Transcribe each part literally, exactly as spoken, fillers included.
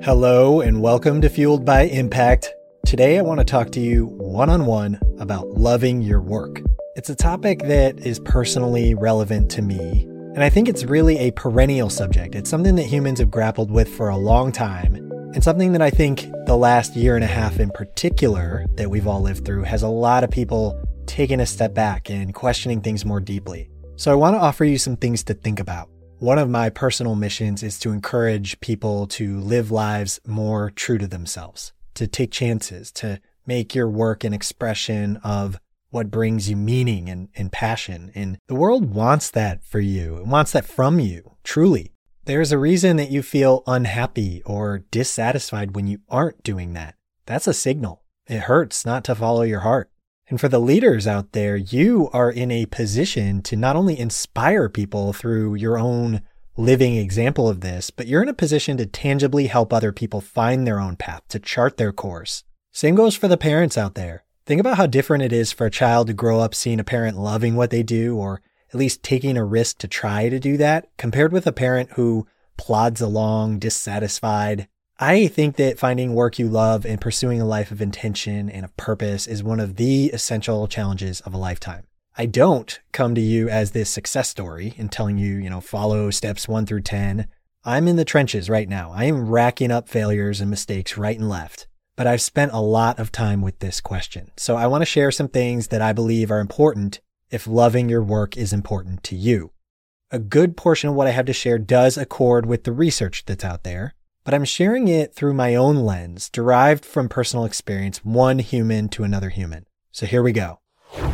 Hello and welcome to Fueled by Impact. Today I want to talk to you one-on-one about loving your work. It's a topic that is personally relevant to me, and I think it's really a perennial subject. It's something that humans have grappled with for a long time, and something that I think the last year and a half in particular that we've all lived through has a lot of people taking a step back and questioning things more deeply. So I want to offer you some things to think about. One of my personal missions is to encourage people to live lives more true to themselves, to take chances, to make your work an expression of what brings you meaning and, and passion. And the world wants that for you. It wants that from you, truly. There's a reason that you feel unhappy or dissatisfied when you aren't doing that. That's a signal. It hurts not to follow your heart. And for the leaders out there, you are in a position to not only inspire people through your own living example of this, but you're in a position to tangibly help other people find their own path, to chart their course. Same goes for the parents out there. Think about how different it is for a child to grow up seeing a parent loving what they do, or at least taking a risk to try to do that, compared with a parent who plods along, dissatisfied. I think that finding work you love and pursuing a life of intention and of purpose is one of the essential challenges of a lifetime. I don't come to you as this success story and telling you, you know, follow steps one through ten. I'm in the trenches right now. I am racking up failures and mistakes right and left, but I've spent a lot of time with this question. So I want to share some things that I believe are important if loving your work is important to you. A good portion of what I have to share does accord with the research that's out there, but I'm sharing it through my own lens, derived from personal experience, one human to another human. So here we go.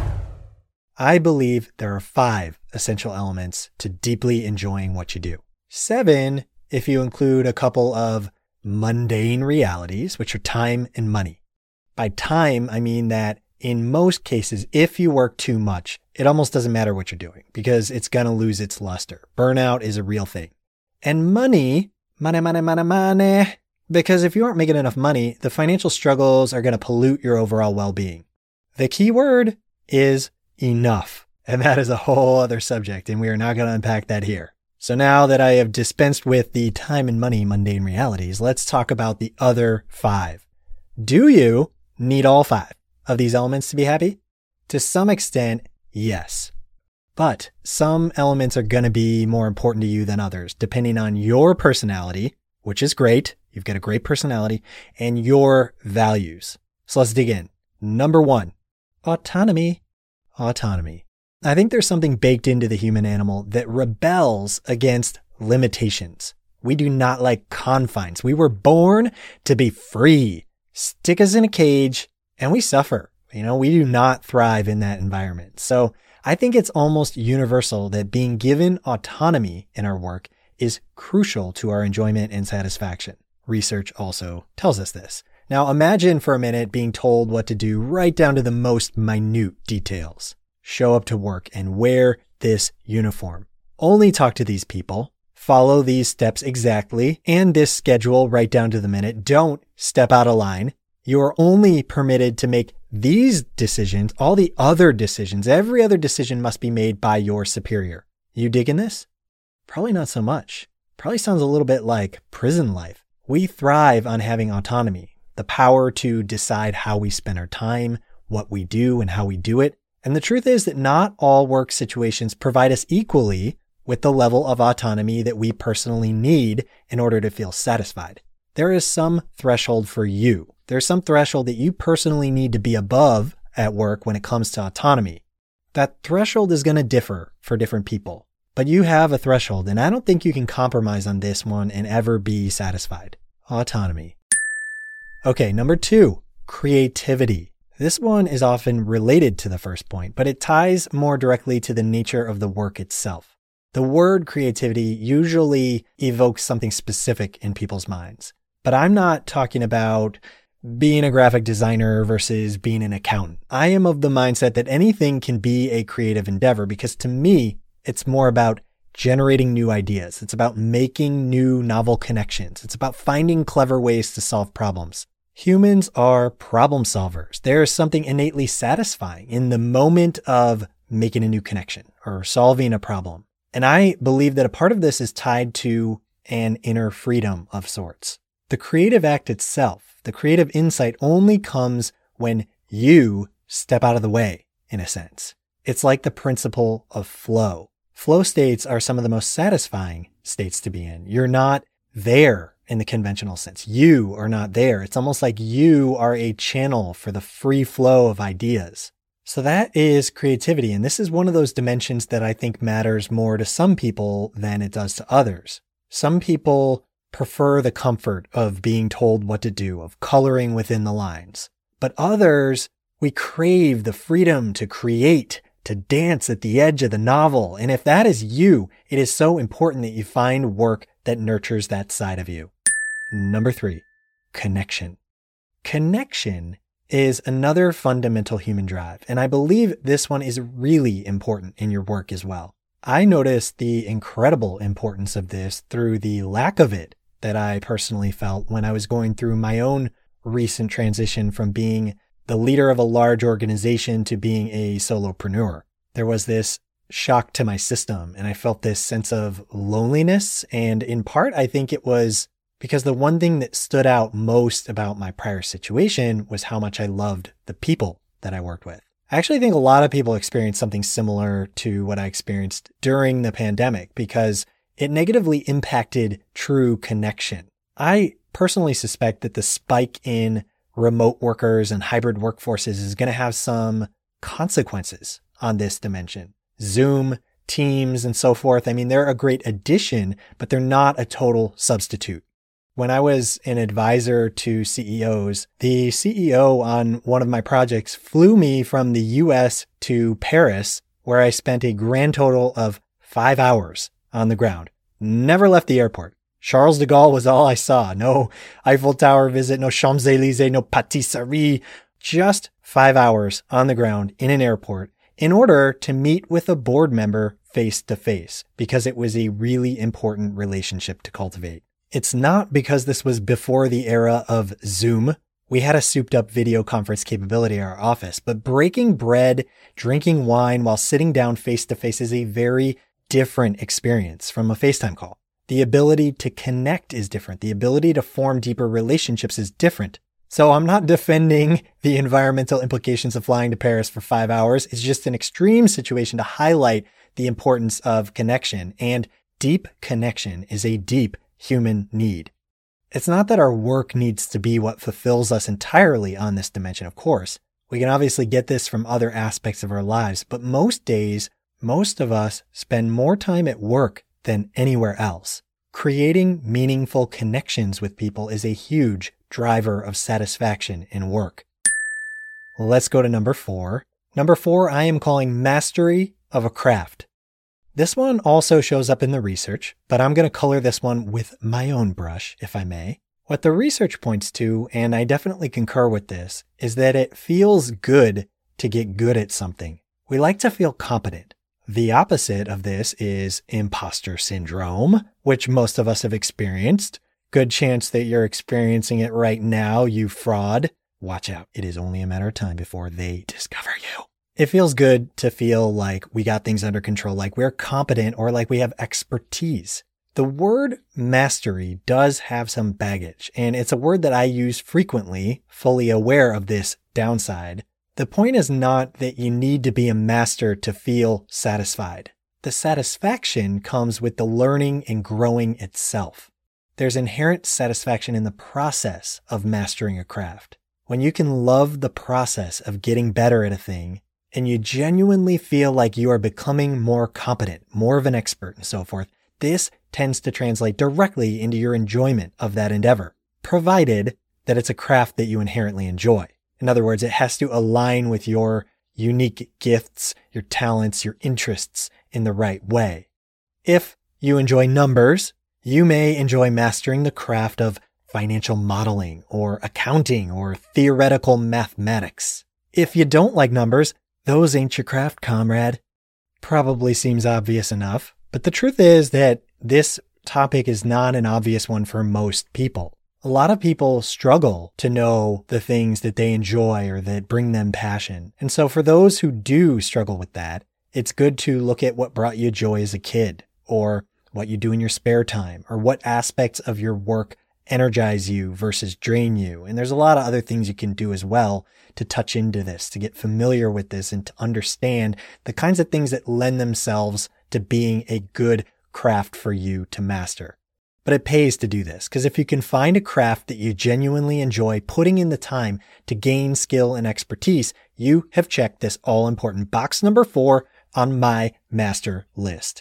I believe there are five essential elements to deeply enjoying what you do. Seven, if you include a couple of mundane realities, which are time and money. By time, I mean that in most cases, if you work too much, it almost doesn't matter what you're doing because it's going to lose its luster. Burnout is a real thing. And money, money, money, money, money, because if you aren't making enough money, the financial struggles are going to pollute your overall well-being. The key word is enough. And that is a whole other subject, and we are not going to unpack that here. So now that I have dispensed with the time and money mundane realities, let's talk about the other five. Do you need all five of these elements to be happy? To some extent, yes. But some elements are going to be more important to you than others, depending on your personality, which is great. You've got a great personality, and your values. So let's dig in. Number one, autonomy. Autonomy. I think there's something baked into the human animal that rebels against limitations. We do not like confines. We were born to be free. Stick us in a cage and we suffer. You know, we do not thrive in that environment. So I think it's almost universal that being given autonomy in our work is crucial to our enjoyment and satisfaction. Research also tells us this. Now imagine for a minute being told what to do right down to the most minute details. Show up to work and wear this uniform. Only talk to these people. Follow these steps exactly and this schedule right down to the minute. Don't step out of line. You are only permitted to make these decisions. All the other decisions, every other decision must be made by your superior. You digging this? Probably not so much. Probably sounds a little bit like prison life. We thrive on having autonomy, the power to decide how we spend our time, what we do, and how we do it. And the truth is that not all work situations provide us equally with the level of autonomy that we personally need in order to feel satisfied. There is some threshold for you. There's some threshold that you personally need to be above at work when it comes to autonomy. That threshold is going to differ for different people, but you have a threshold, and I don't think you can compromise on this one and ever be satisfied. Autonomy. Okay, number two, creativity. This one is often related to the first point, but it ties more directly to the nature of the work itself. The word creativity usually evokes something specific in people's minds, but I'm not talking about being a graphic designer versus being an accountant. I am of the mindset that anything can be a creative endeavor because to me, it's more about generating new ideas. It's about making new novel connections. It's about finding clever ways to solve problems. Humans are problem solvers. There is something innately satisfying in the moment of making a new connection or solving a problem. And I believe that a part of this is tied to an inner freedom of sorts. The creative act itself, the creative insight only comes when you step out of the way, in a sense. It's like the principle of flow. Flow states are some of the most satisfying states to be in. You're not there in the conventional sense. You are not there. It's almost like you are a channel for the free flow of ideas. So that is creativity. And this is one of those dimensions that I think matters more to some people than it does to others. Some people prefer the comfort of being told what to do, of coloring within the lines. But others, we crave the freedom to create, to dance at the edge of the novel. And if that is you, it is so important that you find work that nurtures that side of you. Number three, connection. Connection is another fundamental human drive. And I believe this one is really important in your work as well. I noticed the incredible importance of this through the lack of it that I personally felt when I was going through my own recent transition from being the leader of a large organization to being a solopreneur. There was this shock to my system, and I felt this sense of loneliness. And in part, I think it was because the one thing that stood out most about my prior situation was how much I loved the people that I worked with. I actually think a lot of people experienced something similar to what I experienced during the pandemic because it negatively impacted true connection. I personally suspect that the spike in remote workers and hybrid workforces is going to have some consequences on this dimension. Zoom, Teams, and so forth. I mean, they're a great addition, but they're not a total substitute. When I was an advisor to C E Os, the C E O on one of my projects flew me from the U S to Paris, where I spent a grand total of five hours on the ground. Never left the airport. Charles de Gaulle was all I saw. No Eiffel Tower visit, no Champs-Élysées, no pâtisserie. Just five hours on the ground in an airport in order to meet with a board member face to face, because it was a really important relationship to cultivate. It's not because this was before the era of Zoom. We had a souped up video conference capability in our office, but breaking bread, drinking wine while sitting down face to face is a very different experience from a FaceTime call. The ability to connect is different. The ability to form deeper relationships is different. So I'm not defending the environmental implications of flying to Paris for five hours. It's just an extreme situation to highlight the importance of connection. And deep connection is a deep human need. It's not that our work needs to be what fulfills us entirely on this dimension, of course. We can obviously get this from other aspects of our lives, but most days, most of us spend more time at work than anywhere else. Creating meaningful connections with people is a huge driver of satisfaction in work. Let's go to number four. Number four, I am calling mastery of a craft. This one also shows up in the research, but I'm going to color this one with my own brush, if I may. What the research points to, and I definitely concur with this, is that it feels good to get good at something. We like to feel competent. The opposite of this is imposter syndrome, which most of us have experienced. Good chance that you're experiencing it right now, you fraud. Watch out. It is only a matter of time before they discover you. It feels good to feel like we got things under control, like we're competent or like we have expertise. The word mastery does have some baggage, and it's a word that I use frequently, fully aware of this downside. The point is not that you need to be a master to feel satisfied. The satisfaction comes with the learning and growing itself. There's inherent satisfaction in the process of mastering a craft. When you can love the process of getting better at a thing, and you genuinely feel like you are becoming more competent, more of an expert, and so forth, this tends to translate directly into your enjoyment of that endeavor, provided that it's a craft that you inherently enjoy. In other words, it has to align with your unique gifts, your talents, your interests in the right way. If you enjoy numbers, you may enjoy mastering the craft of financial modeling or accounting or theoretical mathematics. If you don't like numbers, those ain't your craft, comrade. Probably seems obvious enough, but the truth is that this topic is not an obvious one for most people. A lot of people struggle to know the things that they enjoy or that bring them passion. And so for those who do struggle with that, it's good to look at what brought you joy as a kid, or what you do in your spare time, or what aspects of your work energize you versus drain you. And there's a lot of other things you can do as well to touch into this, to get familiar with this and to understand the kinds of things that lend themselves to being a good craft for you to master. But it pays to do this, because if you can find a craft that you genuinely enjoy putting in the time to gain skill and expertise, you have checked this all-important box number four on my master list.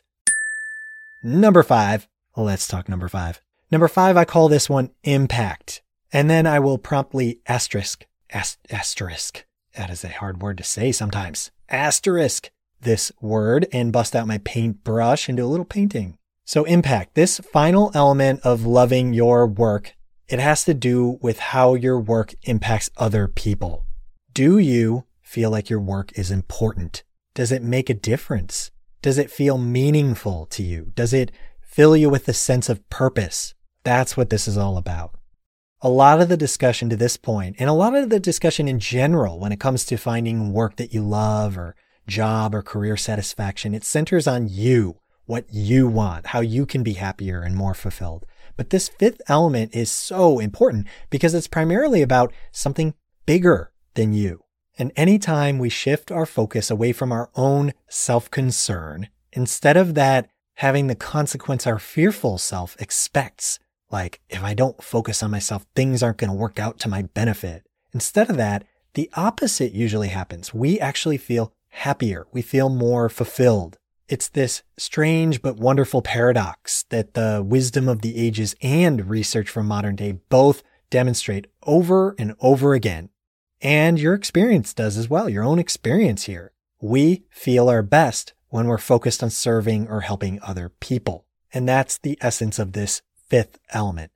Number five. Let's talk number five. Number five, I call this one impact. And then I will promptly asterisk, ast- asterisk. That is a hard word to say sometimes. Asterisk this word and bust out my paintbrush and do a little painting. So impact, this final element of loving your work, it has to do with how your work impacts other people. Do you feel like your work is important? Does it make a difference? Does it feel meaningful to you? Does it fill you with a sense of purpose? That's what this is all about. A lot of the discussion to this point, and a lot of the discussion in general when it comes to finding work that you love or job or career satisfaction, it centers on you, what you want, how you can be happier and more fulfilled. But this fifth element is so important because it's primarily about something bigger than you. And anytime we shift our focus away from our own self-concern, instead of that having the consequence our fearful self expects, like, if I don't focus on myself, things aren't going to work out to my benefit. Instead of that, the opposite usually happens. We actually feel happier. We feel more fulfilled. It's this strange but wonderful paradox that the wisdom of the ages and research from modern day both demonstrate over and over again. And your experience does as well, your own experience here. We feel our best when we're focused on serving or helping other people. And that's the essence of this fifth element.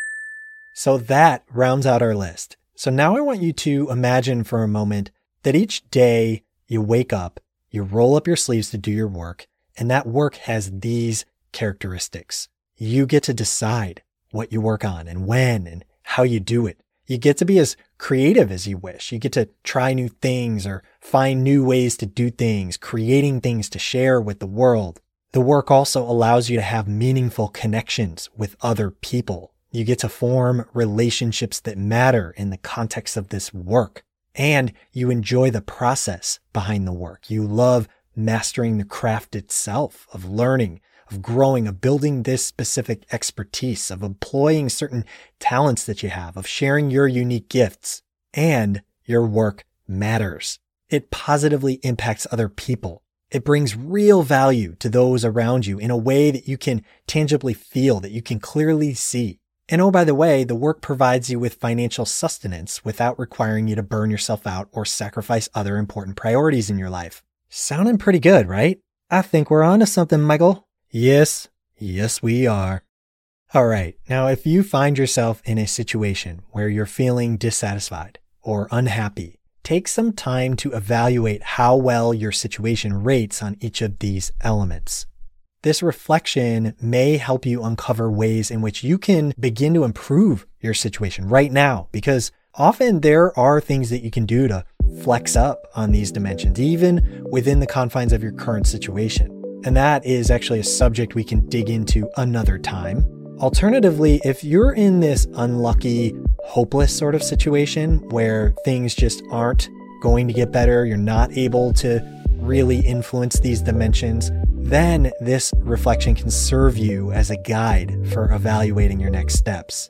So that rounds out our list. So now I want you to imagine for a moment that each day you wake up, you roll up your sleeves to do your work, and that work has these characteristics. You get to decide what you work on and when and how you do it. You get to be as creative as you wish. You get to try new things or find new ways to do things, creating things to share with the world. The work also allows you to have meaningful connections with other people. You get to form relationships that matter in the context of this work. And you enjoy the process behind the work. You love mastering the craft itself, of learning, of growing, of building this specific expertise, of employing certain talents that you have, of sharing your unique gifts. And your work matters. It positively impacts other people. It brings real value to those around you in a way that you can tangibly feel, that you can clearly see. And oh, by the way, the work provides you with financial sustenance without requiring you to burn yourself out or sacrifice other important priorities in your life. Sounding pretty good, right? I think we're onto something, Michael. Yes, yes we are. All right, now if you find yourself in a situation where you're feeling dissatisfied or unhappy, take some time to evaluate how well your situation rates on each of these elements. This reflection may help you uncover ways in which you can begin to improve your situation right now, because often there are things that you can do to flex up on these dimensions, even within the confines of your current situation. And that is actually a subject we can dig into another time. Alternatively, if you're in this unlucky, hopeless sort of situation where things just aren't going to get better, you're not able to really influence these dimensions, then this reflection can serve you as a guide for evaluating your next steps.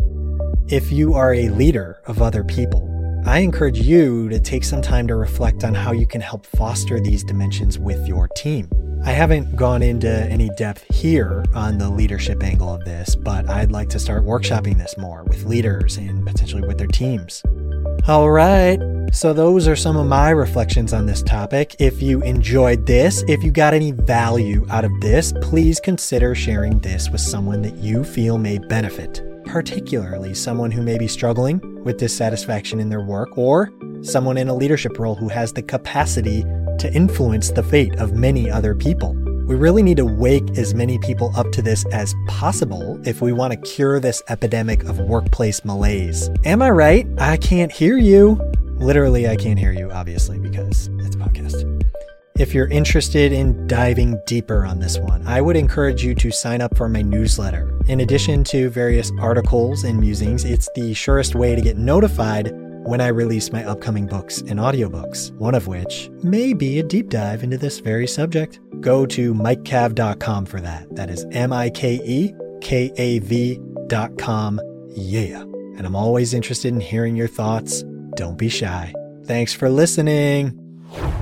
If you are a leader of other people, I encourage you to take some time to reflect on how you can help foster these dimensions with your team. I haven't gone into any depth here on the leadership angle of this, but I'd like to start workshopping this more with leaders and potentially with their teams. All right, so those are some of my reflections on this topic. If you enjoyed this, if you got any value out of this, please consider sharing this with someone that you feel may benefit, particularly someone who may be struggling with dissatisfaction in their work, or someone in a leadership role who has the capacity to influence the fate of many other people. We really need to wake as many people up to this as possible if we want to cure this epidemic of workplace malaise. Am I right? I can't hear you. Literally, I can't hear you, obviously, because it's a podcast. If you're interested in diving deeper on this one, I would encourage you to sign up for my newsletter. In addition to various articles and musings, it's the surest way to get notified when I release my upcoming books and audiobooks, one of which may be a deep dive into this very subject. Go to mike cav dot com for that. That is M I K E K A V dot com. Yeah. And I'm always interested in hearing your thoughts. Don't be shy. Thanks for listening.